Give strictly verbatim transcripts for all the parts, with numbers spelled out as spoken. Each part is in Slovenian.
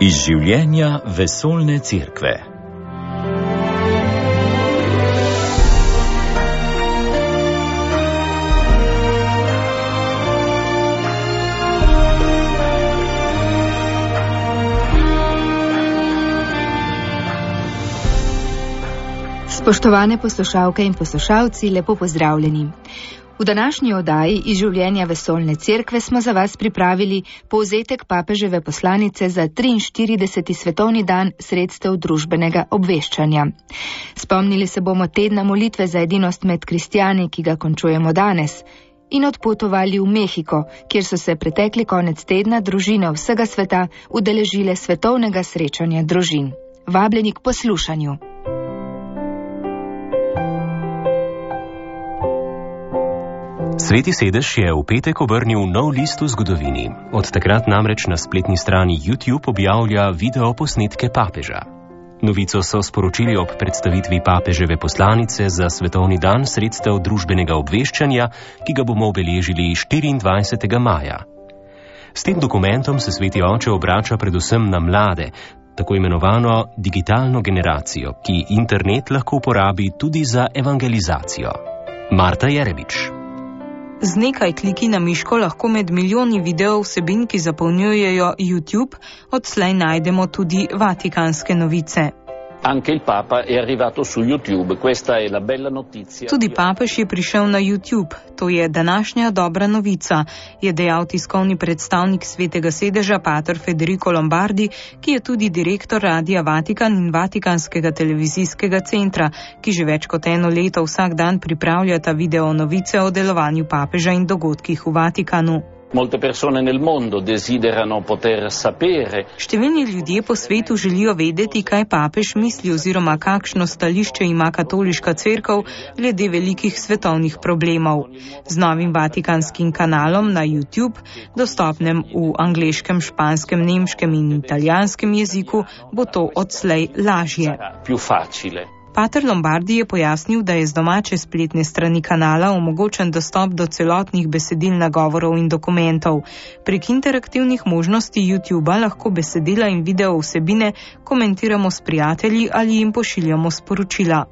Iz življenja vesoljne cerkve. Spoštovane poslušalke in poslušalci, lepo pozdravljeni. V današnji oddaji iz življenja vesoljne cerkve smo za vas pripravili povzetek papeževe poslanice za triinštirideseti svetovni dan sredstev družbenega obveščanja. Spomnili se bomo tedna molitve za edinost med kristjani, ki ga končujemo danes, in odpotovali v Mehiko, kjer so se pretekli konec tedna družine vsega sveta udeležile svetovnega srečanja družin. Vabljeni k poslušanju. Sveti sedež je v petek obrnil nov list v zgodovini. Od takrat namreč na spletni strani YouTube objavlja videoposnetke papeža. Novico so sporočili ob predstavitvi papeževe poslanice za svetovni dan sredstev družbenega obveščanja, ki ga bomo obeležili štiriindvajsetega maja. S tem dokumentom se sveti oče obrača predvsem na mlade, tako imenovano digitalno generacijo, ki internet lahko uporabi tudi za evangelizacijo. Marta Jerebič. Z nekaj kliki na miško lahko med milijoni video vsebin, ki zapolnjujejo YouTube, odslej najdemo tudi vatikanske novice. Anche il Papa è arrivato su YouTube, questa è la bella notizia. Tudi papež je prišel na YouTube, to je današnja dobra novica, je dejal tiskovni predstavnik Svetega sedeža pater Federico Lombardi, ki je tudi direktor Radia Vatikan in Vatikanskega televizijskega centra, ki že več kot eno leto vsak dan pripravljata video novice o delovanju papeža in dogodkih v Vatikanu. Molte persone nel mondo desiderano poter sapere. Številni ljudje po svetu želijo vedeti, kaj papež misli oziroma kakšno stališče ima katoliška cerkev glede velikih svetovnih problemov. Z novim vatikanskim kanalom na YouTube, dostopnem v angleškem, španskem, nemškem in italijanskem jeziku, bo to odslej lažje. Più facile. Pater Lombardi je pojasnil, da je z domače spletne strani kanala omogočen dostop do celotnih besedil nagovorov in dokumentov. Prek interaktivnih možnosti YouTubea lahko besedila in video vsebine komentiramo s prijatelji ali jim pošiljamo sporočila.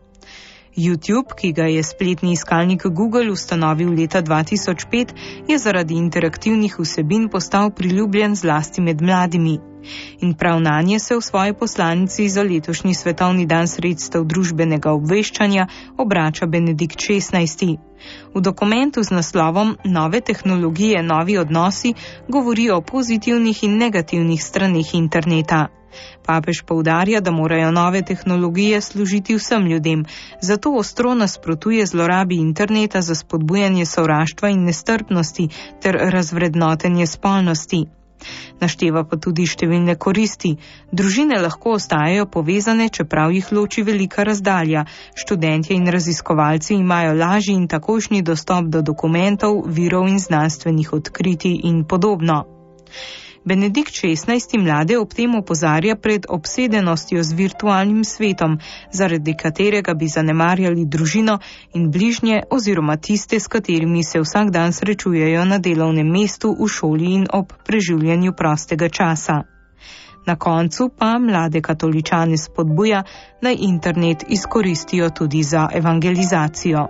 YouTube, ki ga je spletni iskalnik Google ustanovil leta dva tisoč pet, je zaradi interaktivnih vsebin postal priljubljen zlasti med mladimi. In prav nanje se v svoji poslanici za letošnji svetovni dan sredstev družbenega obveščanja obrača Benedikt šestnajsti. V dokumentu z naslovom Nove tehnologije, novi odnosi govori o pozitivnih in negativnih straneh interneta. Papež poudarja, da morajo nove tehnologije služiti vsem ljudem, zato ostro nasprotuje zlorabi interneta za spodbujanje sovraštva in nestrpnosti ter razvrednotenje spolnosti. Našteva pa tudi številne koristi. Družine lahko ostajajo povezane, čeprav jih loči velika razdalja. Študentje in raziskovalci imajo lažji in takojšnji dostop do dokumentov, virov in znanstvenih odkritij in podobno. Benedikt šestnajsti mlade ob tem opozarja pred obsedenostjo z virtualnim svetom, zaradi katerega bi zanemarjali družino in bližnje oziroma tiste, s katerimi se vsak dan srečujejo na delovnem mestu, v šoli in ob preživljanju prostega časa. Na koncu pa mlade katoličane spodbuja, naj internet izkoristijo tudi za evangelizacijo.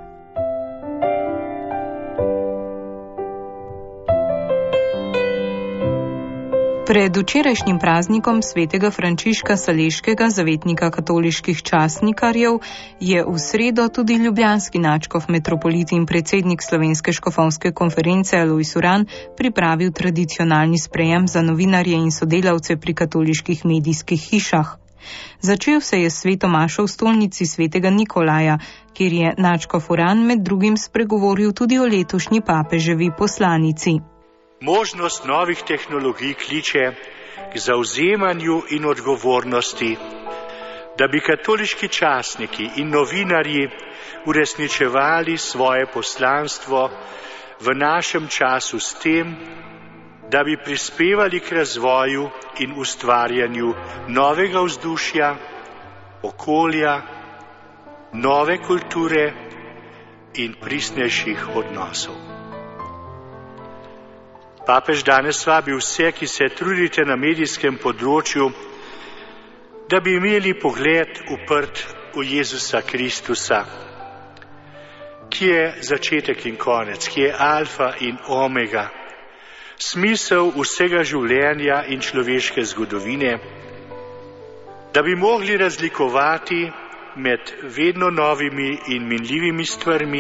Pred včerajšnjim praznikom svetega Frančiška Saleškega, zavetnika katoliških časnikarjev, je v sredo tudi ljubljanski nadškof metropolit in predsednik Slovenske škofovske konference Alojz Uran pripravil tradicionalni sprejem za novinarje in sodelavce pri katoliških medijskih hišah. Začel se je s sveto mašo v stolnici svetega Nikolaja, kjer je nadškof Uran med drugim spregovoril tudi o letošnji papeževi poslanici. Možnost novih tehnologij kliče k zavzemanju in odgovornosti, da bi katoliški časniki in novinarji uresničevali svoje poslanstvo v našem času s tem, da bi prispevali k razvoju in ustvarjanju novega vzdušja, okolja, nove kulture in pristnejših odnosov. Papež danes vabi vse, ki se trudite na medijskem področju, da bi imeli pogled uprt v Jezusa Kristusa, ki je začetek in konec, ki je alfa in omega, smisel vsega življenja in človeške zgodovine, da bi mogli razlikovati med vedno novimi in minljivimi stvarmi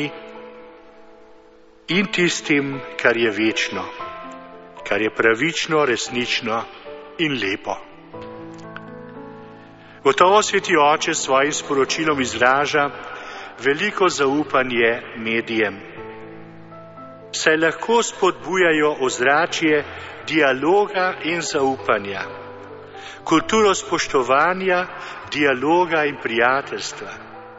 in tistim, kar je večno, kar je pravično, resnično in lepo. Gotovo Sveti Oče s svojim sporočilom izraža veliko zaupanje medijem, saj lahko spodbujajo ozračje dialoga in zaupanja, kulturo spoštovanja, dialoga in prijateljstva.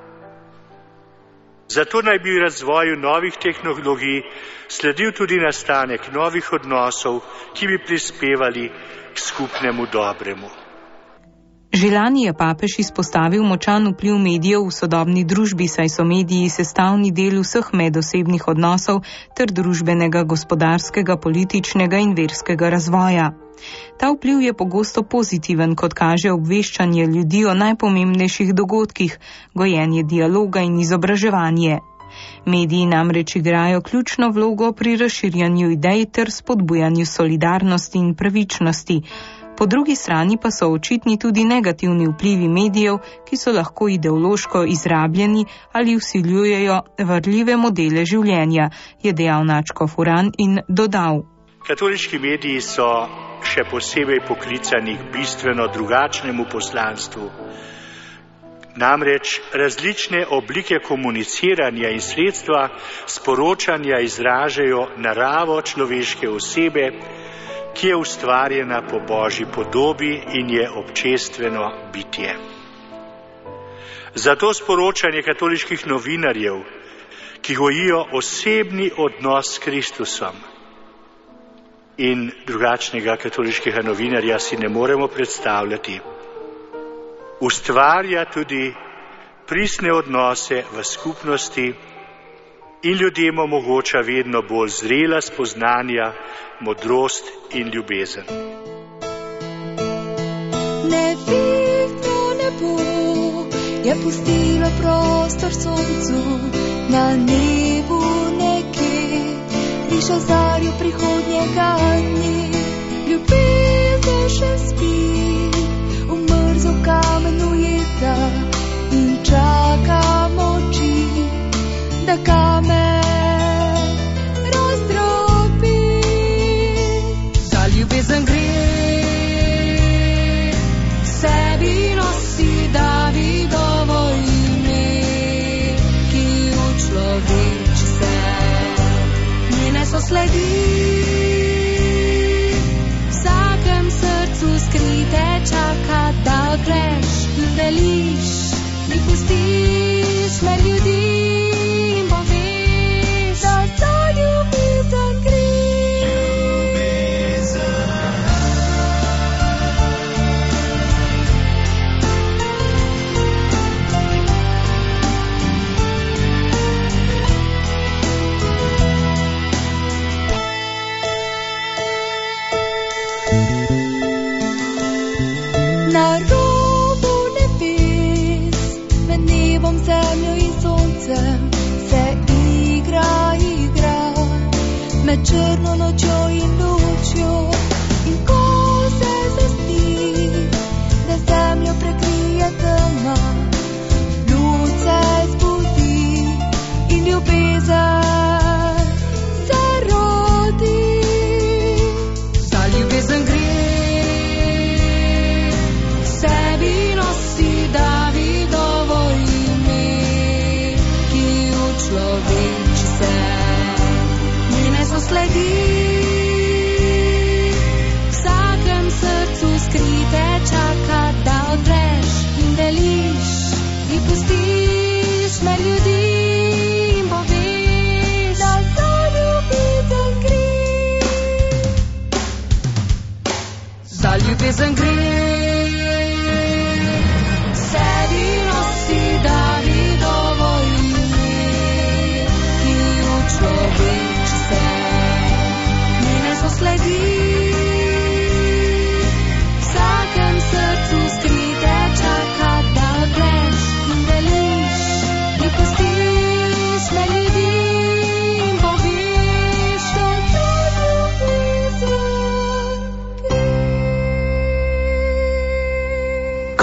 Zato naj bi v razvoju novih tehnologij sledil tudi nastanek novih odnosov, ki bi prispevali k skupnemu dobremu. Že lani je papež izpostavil močan vpliv medijev v sodobni družbi, saj so mediji sestavni del vseh medosebnih odnosov ter družbenega, gospodarskega, političnega in verskega razvoja. Ta vpliv je pogosto pozitiven, kot kaže obveščanje ljudi o najpomembnejših dogodkih, gojenje dialoga in izobraževanje. Mediji namreč igrajo ključno vlogo pri razširjanju idej ter spodbujanju solidarnosti in pravičnosti. Po drugi strani pa so očitni tudi negativni vplivi medijev, ki so lahko ideološko izrabljeni ali vsiljujejo varljive modele življenja, je dejal Načko Furan in dodal. Katoliški mediji so še posebej poklicani k bistveno drugačnemu poslanstvu. Namreč različne oblike komuniciranja in sredstva sporočanja izražajo naravo človeške osebe, ki je ustvarjena po Božji podobi in je občestveno bitje. Zato sporočanje katoliških novinarjev, ki gojijo osebni odnos s Kristusom, in drugačnega katoliškega novinarja si ne moremo predstavljati, ustvarja tudi pristne odnose v skupnosti in ljudem omogoča vedno bolj zrela spoznanja, modrost in ljubezen. Nevidno nebo je pustilo prostor soncu, na nebu nekje riša zarju prihodnjega dni. Ljubezen še spi, v mrzu kamenu jeta in čaka moči, da kamen razdrobi. Za ljubezen gre, sebi nosi Davidovo ime, ki učloveči se, njene so sledi, vsakem srcu skrite čaka, da greš in deliš, ni pustiš med ljudi. Na robu nebes, med nebom, zemljo in soncem, se igra, igra, med črno nočjo in lučjo. In ko se zazdi, da zemljo prekrije tema, luč se zbudi in ljubezen se rodi. Za ljubezen gre, Davidovo ime, ki učloveči se, njene so sledi.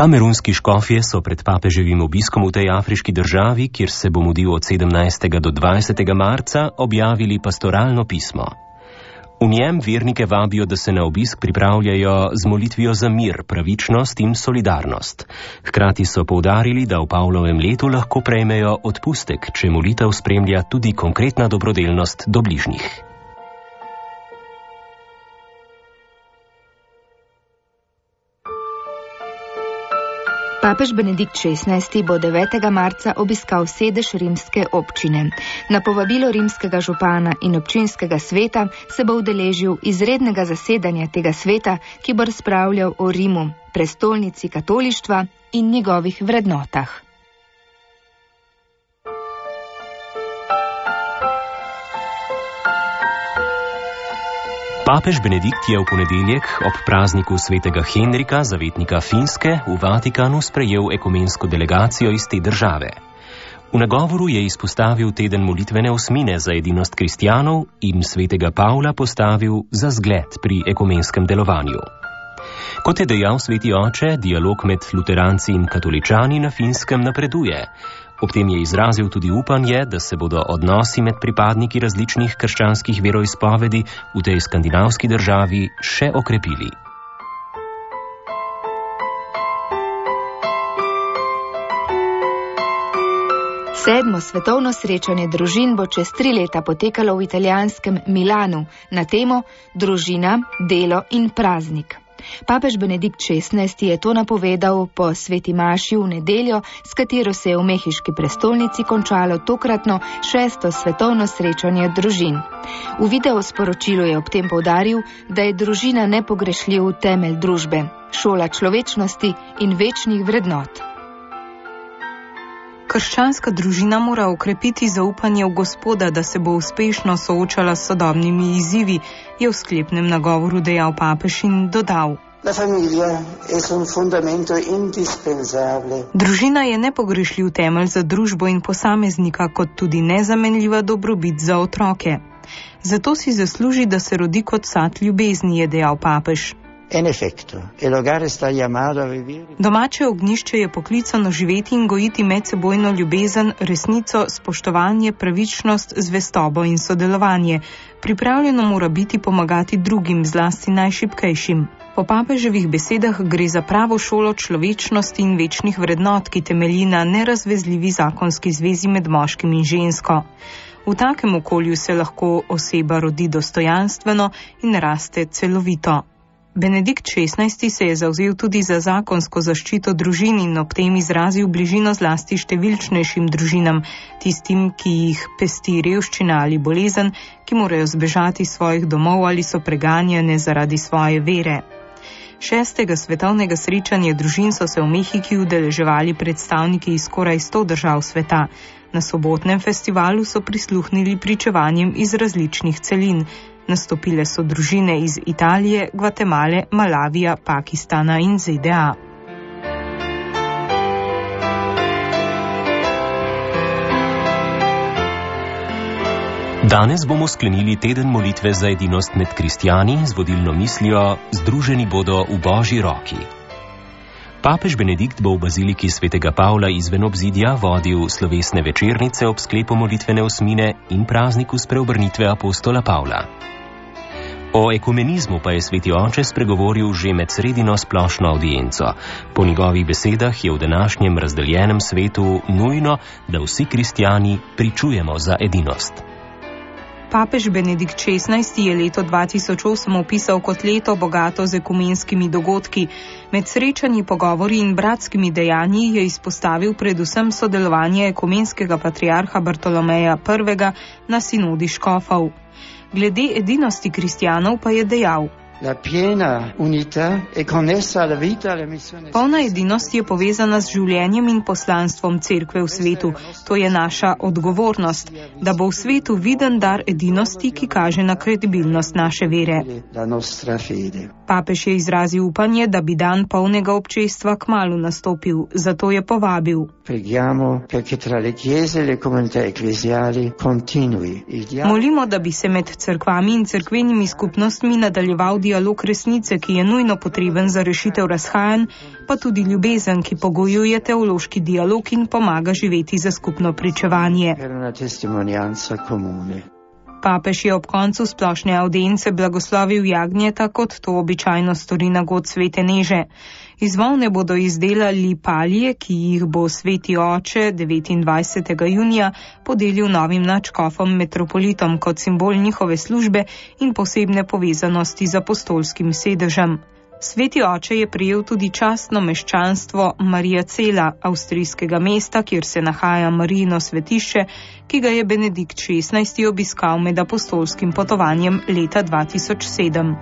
Kamerunski škofje so pred papeževim obiskom v tej afriški državi, kjer se bo mudil od sedemnajstega do dvajsetega marca, objavili pastoralno pismo. V njem vernike vabijo, da se na obisk pripravljajo z molitvijo za mir, pravičnost in solidarnost. Hkrati so poudarili, da v Pavlovem letu lahko prejmejo odpustek, če molitev spremlja tudi konkretna dobrodelnost do bližnjih. Papež Benedikt šestnajsti bo devetega marca obiskal sedež rimske občine. Na povabilo rimskega župana in občinskega sveta se bo udeležil izrednega zasedanja tega sveta, ki bo razpravljal o Rimu, prestolnici katolištva in njegovih vrednotah. Papež Benedikt je v ponedeljek ob prazniku svetega Henrika, zavetnika Finske, v Vatikanu sprejel ekumensko delegacijo iz te države. V nagovoru je izpostavil teden molitvene osmine za edinost kristjanov in svetega Pavla postavil za zgled pri ekumenskem delovanju. Kot je dejal sveti oče, dialog med luteranci in katoličani na Finskem napreduje. Ob tem je izrazil tudi upanje, da se bodo odnosi med pripadniki različnih krščanskih veroizpovedi v tej skandinavski državi še okrepili. Sedmo svetovno srečanje družin bo čez tri leta potekalo v italijanskem Milanu na temo Družina, delo in praznik. Papež Benedikt šestnajsti je to napovedal po sveti maši v nedeljo, s katero se je v mehiški prestolnici končalo tokratno šesto svetovno srečanje družin. V videosporočilu je ob tem poudaril, da je družina nepogrešljiv temelj družbe, šola človečnosti in večnih vrednot. Krščanska družina mora okrepiti zaupanje v Gospoda, da se bo uspešno soočala s sodobnimi izzivi, je v sklepnem nagovoru dejal papež in dodal. Družina je nepogrešljiv temelj za družbo in posameznika, kot tudi nezamenljiva dobrobit za otroke. Zato si zasluži, da se rodi kot sad ljubezni, je dejal papež. Domače ognjišče je poklicano živeti in gojiti medsebojno ljubezen, resnico, spoštovanje, pravičnost, zvestobo in sodelovanje. Pripravljeno mora biti pomagati drugim, zlasti najšibkejšim. Po papeževih besedah gre za pravo šolo človečnosti in večnih vrednot, ki temelji na nerazvezljivi zakonski zvezi med moškim in žensko. V takem okolju se lahko oseba rodi dostojanstveno in raste celovito. Benedikt šestnajsti se je zavzel tudi za zakonsko zaščito družin in ob tem izrazil bližino zlasti številčnejšim družinam, tistim, ki jih pesti revščina ali bolezen, ki morajo zbežati svojih domov ali so preganjene zaradi svoje vere. Šestega svetovnega srečanja družin so se v Mehiki udeleževali predstavniki iz skoraj sto držav sveta. Na sobotnem festivalu so prisluhnili pričevanjem iz različnih celin. Nastopile so družine iz Italije, Gvatemale, Malavija, Pakistana in Z D A. Danes bomo sklenili teden molitve za edinost med kristjani z vodilno mislijo Združeni bodo v Božji roki. Papež Benedikt bo v baziliki svetega Pavla izven obzidja vodil slovesne večernice ob sklepu molitvene osmine in prazniku spreobrnitve apostola Pavla. O ekumenizmu pa je sveti oče spregovoril že med sredino splošno avdienco. Po njegovih besedah je v današnjem razdeljenem svetu nujno, da vsi kristjani pričujemo za edinost. Papež Benedikt šestnajsti je leto dva tisoč osem opisal kot leto bogato z ekumenskimi dogodki. Med srečanji, pogovori in bratskimi dejanji je izpostavil predvsem sodelovanje ekumenskega patriarha Bartolomeja prvega na sinodi škofov. Glede edinosti kristjanov pa je dejal: Polna edinost je povezana z življenjem in poslanstvom cerkve v svetu. To je naša odgovornost, da bo v svetu viden dar edinosti, ki kaže na kredibilnost naše vere. Papež je izrazil upanje, da bi dan polnega občestva kmalu nastopil, zato je povabil: Molimo, da bi se med cerkvami in cerkvenimi skupnostmi nadaljeval dialog resnice, ki je nujno potreben za rešitev razhajanj, pa tudi ljubezen, ki pogojuje teološki dialog in pomaga živeti za skupno pričevanje. Papež je ob koncu splošne avdience blagoslovil jagnjeta, kot to običajno stori na god Svete Neže. Iz volne bodo izdelali palje, ki jih bo Sveti Oče devetindvajsetega junija podelil novim nadškofom metropolitom kot simbol njihove službe in posebne povezanosti z apostolskim sedežem. Sveti Oče je prejel tudi častno meščanstvo Marija Cela, avstrijskega mesta, kjer se nahaja Marijino svetišče, ki ga je Benedikt šestnajsti obiskal med apostolskim potovanjem leta dva tisoč sedem.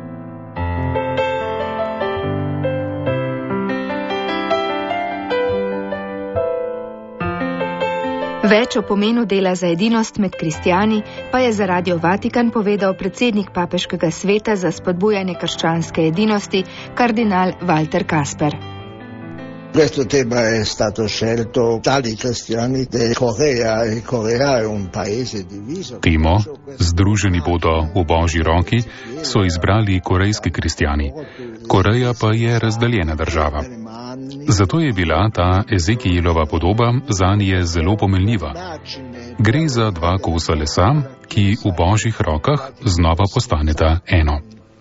Več o pomenu dela za edinost med kristjani pa je za Radio Vatikan povedal predsednik papeškega sveta za spodbujanje krščanske edinosti, kardinal Walter Kasper. Questo tema è stato scelto dai cristiani di Corea e Corea è un paese diviso. Temo, združeni bodo v Božji roki, so izbrali korejski kristjani. Koreja pa je razdaljena država. Zato je bila ta Ezekijilova podoba zanje zelo pomenljiva. Gre za dva kosa lesa, ki v Božjih rokah znova postaneta eno.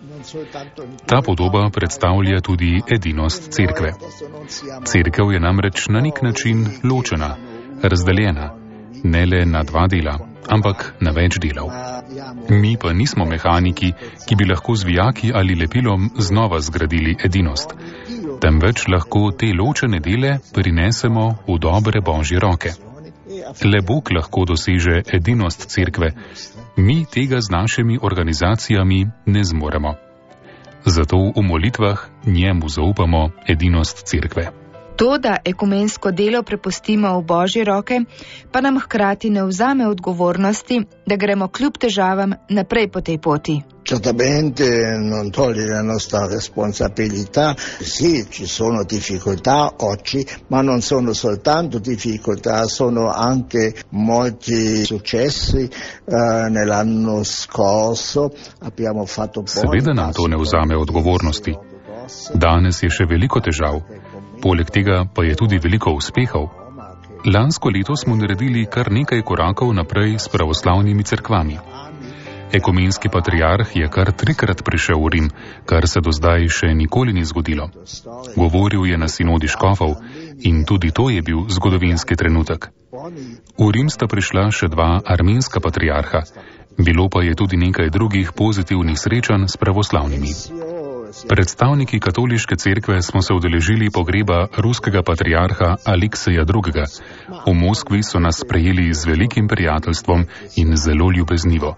Ta podoba predstavlja tudi edinost cerkve. Cerkev je namreč na nek način ločena, razdaljena, ne le na dva dela, ampak na več delov. Mi pa nismo mehaniki, ki bi lahko z vijaki ali lepilom znova zgradili edinost, temveč lahko te ločene dele prinesemo v dobre Božje roke. Le Bog lahko doseže edinost cerkve, mi tega z našimi organizacijami ne zmoremo. Zato v molitvah njemu zaupamo edinost cerkve. To, da ekumensko delo prepustimo v Božje roke, pa nam hkrati ne vzame odgovornosti, da gremo kljub težavam naprej po tej poti. Certamente non toglie la nostra responsabilità, sì, ci sono difficoltà oggi, ma non sono soltanto difficoltà, sono anche molti successi. Uh, nell'anno scorso abbiamo fatto buoni passi. Seveda nam to ne vzame odgovornosti. Danes je še veliko težav, poleg tega pa je tudi veliko uspehov. Lansko leto smo naredili kar nekaj korakov naprej s pravoslavnimi cerkvami. Ekumenski patriarh je kar trikrat prišel v Rim, kar se do zdaj še nikoli ni zgodilo. Govoril je na sinodi škofov in tudi to je bil zgodovinski trenutek. V Rim sta prišla še dva armenska patriarha, bilo pa je tudi nekaj drugih pozitivnih srečanj s pravoslavnimi. Predstavniki katoliške cerkve smo se udeležili pogreba ruskega patriarha Alekseja drugega. V Moskvi so nas sprejeli z velikim prijateljstvom in zelo ljubeznivo.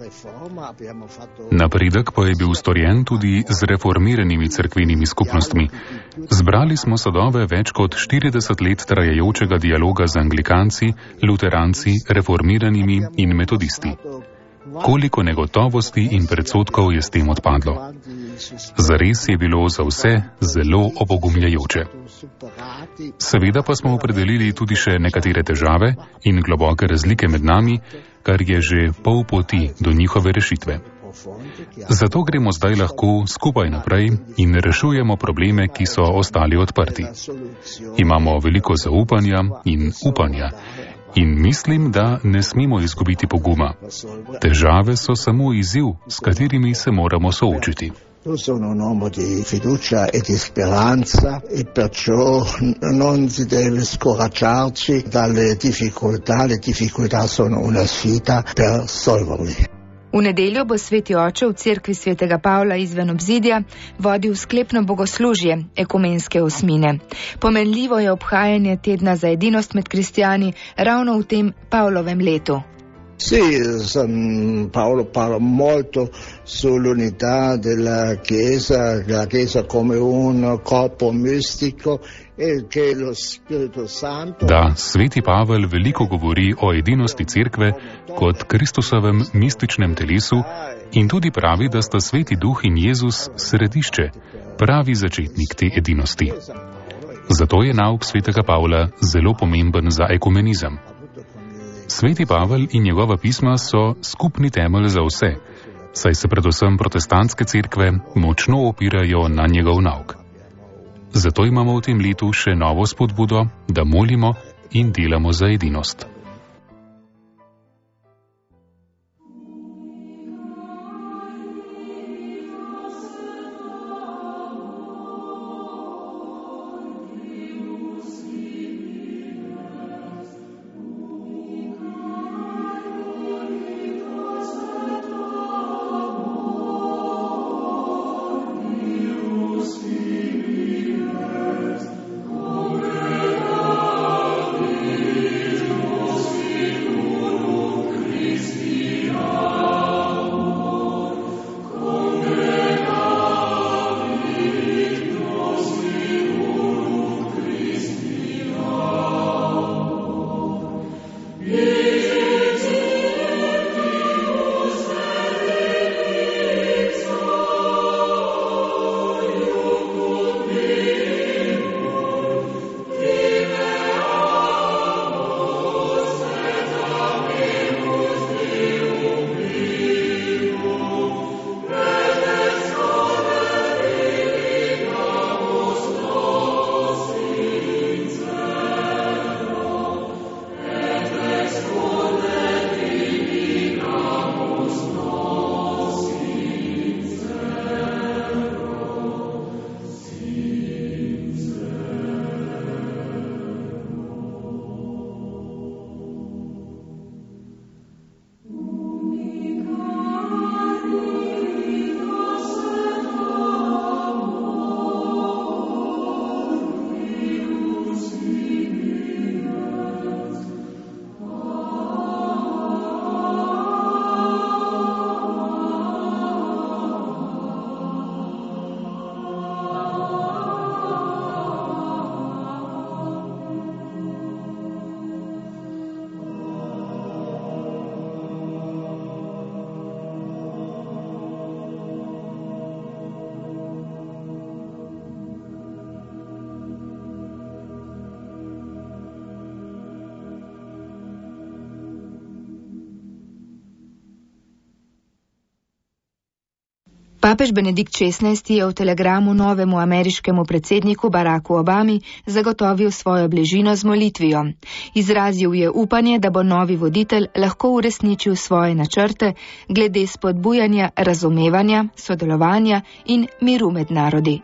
Napredek pa je bil storjen tudi z reformiranimi cerkvenimi skupnostmi. Zbrali smo sadove več kot štirideset let trajajočega dialoga z anglikanci, luteranci, reformiranimi in metodisti. Koliko negotovosti in predsodkov je s tem odpadlo. Zares je bilo za vse zelo opogumljajoče. Seveda pa smo opredelili tudi še nekatere težave in globoke razlike med nami, kar je že pol poti do njihove rešitve. Zato gremo zdaj lahko skupaj naprej in rešujemo probleme, ki so ostali odprti. Imamo veliko zaupanja in upanja. In mislim, da ne smemo izgubiti poguma. Težave so samo izziv, s katerimi se moramo soočiti. Sono un uomo di fiducia e di speranza e perciò non si deve scoraggiarci dalle difficoltà. Le difficoltà sono una sfida per solverle. V nedeljo bo Sveti Oče v cerkvi svetega Pavla izven obzidja vodil sklepno bogoslužje ekumenske osmine. Pomenljivo je obhajanje tedna za edinost med kristjani ravno v tem Pavlovem letu. Sì, San Paolo parla molto sull'unità della Chiesa, la Chiesa come un corpo mistico e che lo Spirito Santo. Da, Sveti Pavel veliko govori o edinosti cerkve kot Kristusovem mističnem telesu in tudi pravi, da sta Sveti Duh in Jezus središče, pravi začetnik te edinosti. Zato je nauk svetega Pavla zelo pomemben za ekumenizem. Sveti Pavel in njegova pisma so skupni temelj za vse, saj se predvsem protestantske cerkve močno opirajo na njegov nauk. Zato imamo v tem letu še novo spodbudo, da molimo in delamo za edinost. Papež Benedikt šestnajsti je v telegramu novemu ameriškemu predsedniku Baracku Obami zagotovil svojo bližino z molitvijo. Izrazil je upanje, da bo novi voditelj lahko uresničil svoje načrte glede spodbujanja razumevanja, sodelovanja in miru med narodi.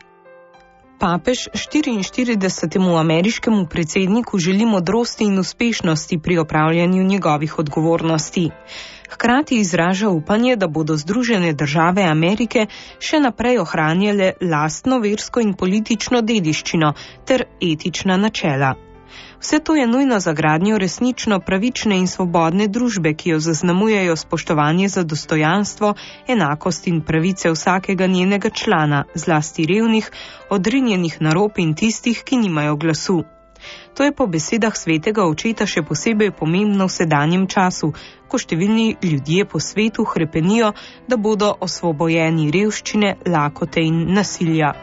Papež štiriinštiridesetemu ameriškemu predsedniku želi modrosti in uspešnosti pri opravljanju njegovih odgovornosti. Hkrati izraža upanje, da bodo Združene države Amerike še naprej ohranjale lastno versko in politično dediščino ter etična načela. Vse to je nujno za gradnjo resnično pravične in svobodne družbe, ki jo zaznamujejo spoštovanje za dostojanstvo, enakost in pravice vsakega njenega člana, zlasti revnih, odrinjenih na rob in tistih, ki nimajo glasu. To je po besedah svetega očeta še posebej pomembno v sedanjem času, ko številni ljudje po svetu hrepenijo, da bodo osvobojeni revščine, lakote in nasilja.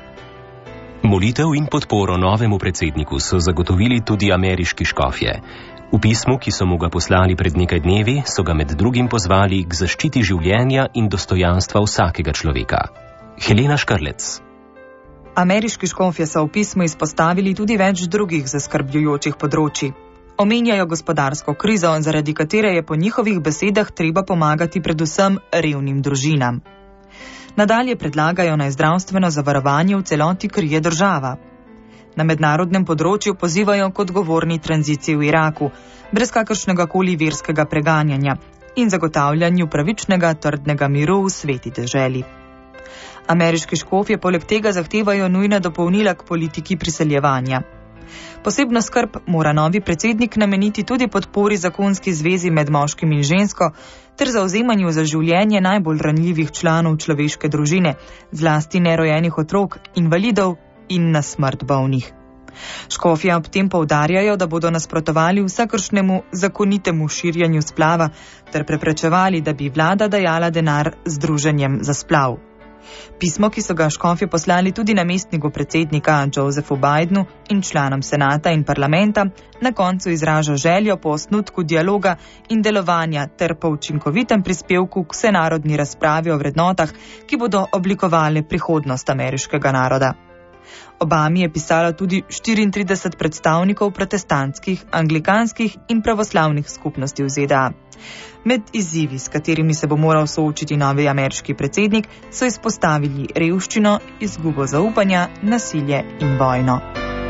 Molitev in podporo novemu predsedniku so zagotovili tudi ameriški škofje. V pismu, ki so mu ga poslali pred nekaj dnevi, so ga med drugim pozvali k zaščiti življenja in dostojanstva vsakega človeka. Helena Škrlec. Ameriški škofje so v pismu izpostavili tudi več drugih zaskrbljujočih področji. Omenjajo gospodarsko krizo, zaradi katere je po njihovih besedah treba pomagati predvsem revnim družinam. Nadalje predlagajo naj zdravstveno zavarovanje v celoti krije država. Na mednarodnem področju pozivajo k odgovorni tranziciji v Iraku, brez kakršnega koli verskega preganjanja in zagotavljanju pravičnega trdnega miru v sveti deželi. Ameriški škofje poleg tega zahtevajo nujna dopolnila k politiki priseljevanja. Posebno skrb mora novi predsednik nameniti tudi podpori zakonski zvezi med moškim in žensko ter zauzemanju za življenje najbolj ranljivih članov človeške družine, zlasti nerojenih otrok, invalidov in na smrt bolnih. Škofje ob tem poudarjajo, da bodo nasprotovali vsakršnemu zakonitemu širjanju splava ter preprečevali, da bi vlada dajala denar združenjem za splav. Pismo, ki so ga škofje poslali tudi namestniku predsednika Josephu Bidenu in članom senata in parlamenta, na koncu izraža željo po osnutku dialoga in delovanja ter po učinkovitem prispevku k vsenarodni razpravi o vrednotah, ki bodo oblikovali prihodnost ameriškega naroda. Obami je pisalo tudi štiriintrideset predstavnikov protestantskih, anglikanskih in pravoslavnih skupnosti v Z D A. Med izzivi, s katerimi se bo moral soočiti novi ameriški predsednik, so izpostavili revščino, izgubo zaupanja, nasilje in vojno.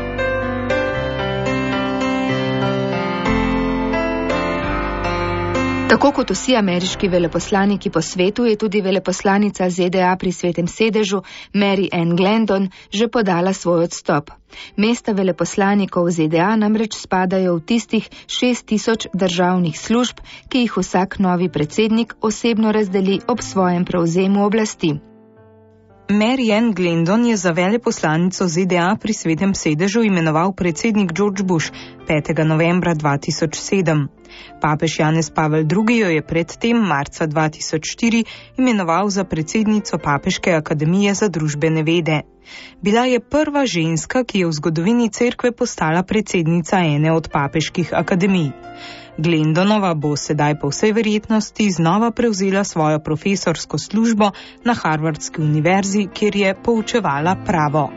Tako kot vsi ameriški veleposlaniki po svetu, je tudi veleposlanica Z D A pri Svetem sedežu Mary Ann Glendon že podala svoj odstop. Mesta veleposlanikov Z D A namreč spadajo v tistih šest tisoč državnih služb, ki jih vsak novi predsednik osebno razdeli ob svojem prevzemu oblasti. Mary Ann Glendon je za veleposlanico Z D A pri Svetem sedežu imenoval predsednik George Bush petega novembra dva tisoč sedem. Papež Janez Pavel drugi jo je predtem marca dva tisoč štiri imenoval za predsednico Papeške akademije za družbene vede. Bila je prva ženska, ki je v zgodovini cerkve postala predsednica ene od papeških akademij. Glendonova bo sedaj po vsej verjetnosti znova prevzela svojo profesorsko službo na Harvardski univerzi, kjer je poučevala pravo.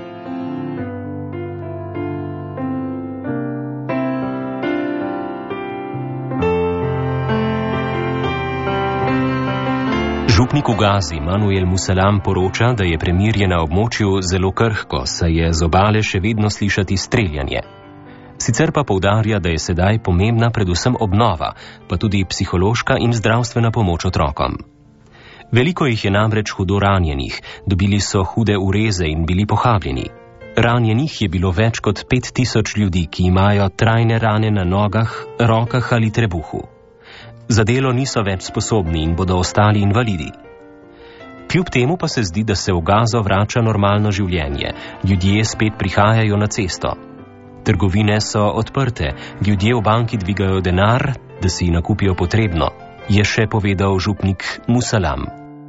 Župnik v Gazi, Manuel Musalam, poroča, da je premirje na območju zelo krhko, saj je z obale še vedno slišati streljanje. Sicer pa poudarja, da je sedaj pomembna predvsem obnova, pa tudi psihološka in zdravstvena pomoč otrokom. Veliko jih je namreč hudo ranjenih, dobili so hude ureze in bili pohabljeni. Ranjenih je bilo več kot pet tisoč ljudi, ki imajo trajne rane na nogah, rokah ali trebuhu. Za delo niso več sposobni in bodo ostali invalidi. Kljub temu pa se zdi, da se v Gazo vrača normalno življenje, ljudje spet prihajajo na cesto. Trgovine so odprte, ljudje v banki dvigajo denar, da si nakupijo potrebno, je še povedal župnik Musalam.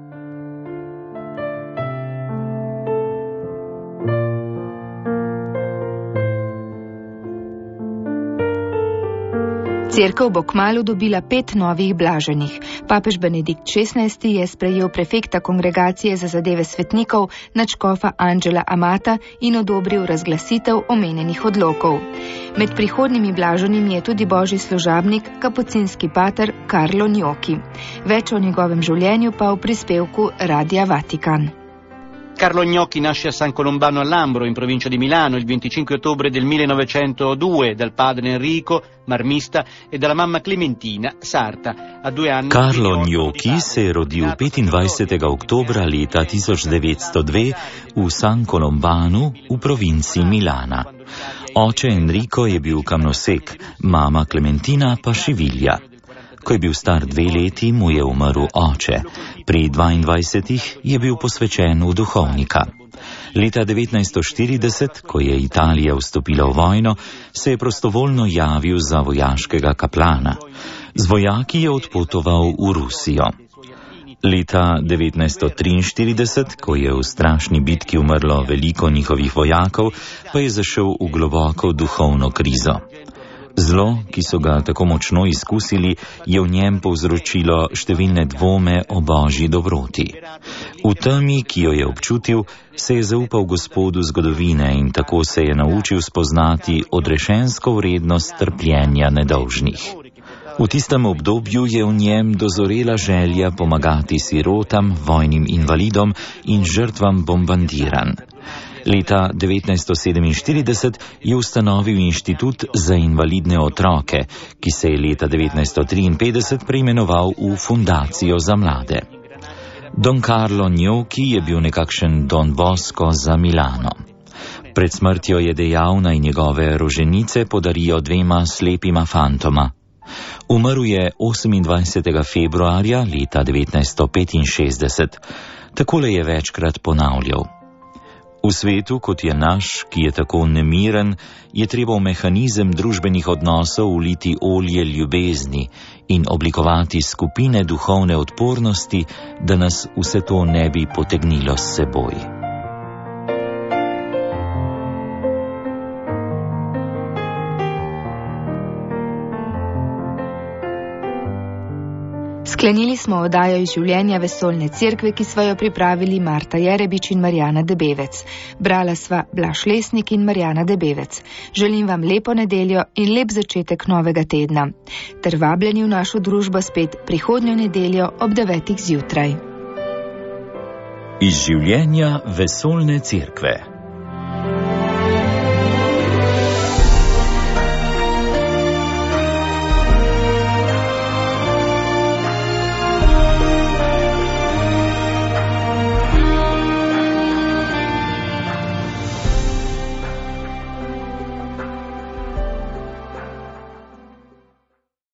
Cerkev bo kmalu dobila pet novih blaženih. Papež Benedikt šestnajsti je sprejel prefekta kongregacije za zadeve svetnikov, nadškofa Angela Amata, in odobril razglasitev omenjenih odlokov. Med prihodnjimi blaženimi je tudi božji služabnik, kapucinski pater Carlo Gnocchi. Več o njegovem življenju pa v prispevku Radia Vatikan. Carlo Gnocchi nasce a San Colombano all'Ambro, in provincia di Milano, il venticinque ottobre del millenovecentodue, dal padre Enrico, marmista, e dalla mamma Clementina, sarta. A due anni... Carlo Gnocchi se je rodil petindvajsetega oktobra leta tisoč devetsto dve v San Colombanu v provinci Milana. Oče Enrico je bil kamnosek, mama Clementina pa šivilja. Ko je bil star dve leti, mu je umrl oče. Pri dvaindvajsetih je bil posvečen v duhovnika. Leta devetnajststo štirideset, ko je Italija vstopila v vojno, se je prostovoljno javil za vojaškega kaplana. Z vojaki je odpotoval v Rusijo. Leta devetnajststo triinštirideset, ko je v strašni bitki umrlo veliko njihovih vojakov, pa je zašel v globoko duhovno krizo. Zlo, ki so ga tako močno izkusili, je v njem povzročilo številne dvome o božji dobroti. V temi, ki jo je občutil, se je zaupal Gospodu zgodovine in tako se je naučil spoznati odrešensko vrednost trpljenja nedolžnih. V tistem obdobju je v njem dozorela želja pomagati sirotam, vojnim invalidom in žrtvam bombardiranj. Leta devetnajststo sedeminštirideset je ustanovil inštitut za invalidne otroke, ki se je leta devetnajststo triinpetdeset preimenoval v Fundacijo za mlade. Don Carlo Gnocchi je bil nekakšen Don Bosco za Milano. Pred smrtjo je dejal, naj njegove roženice podarijo dvema slepima fantoma. Umrl je osemindvajsetega februarja leta devetnajststo petinšestdeset. Takole je večkrat ponavljal. V svetu, kot je naš, ki je tako nemiren, je treba v mehanizem družbenih odnosov uliti olje ljubezni in oblikovati skupine duhovne odpornosti, da nas vse to ne bi potegnilo s seboj. Sklenili smo oddajo iz življenja Vesoljne cerkve, ki sva jo pripravili Marta Jerebič in Marjana Debevec. Brala sva Blaž Lesnik in Marjana Debevec. Želim vam lepo nedeljo in lep začetek novega tedna. Ter vabljeni v našo družbo spet prihodnjo nedeljo ob devetih zjutraj. Iz življenja Vesoljne cerkve.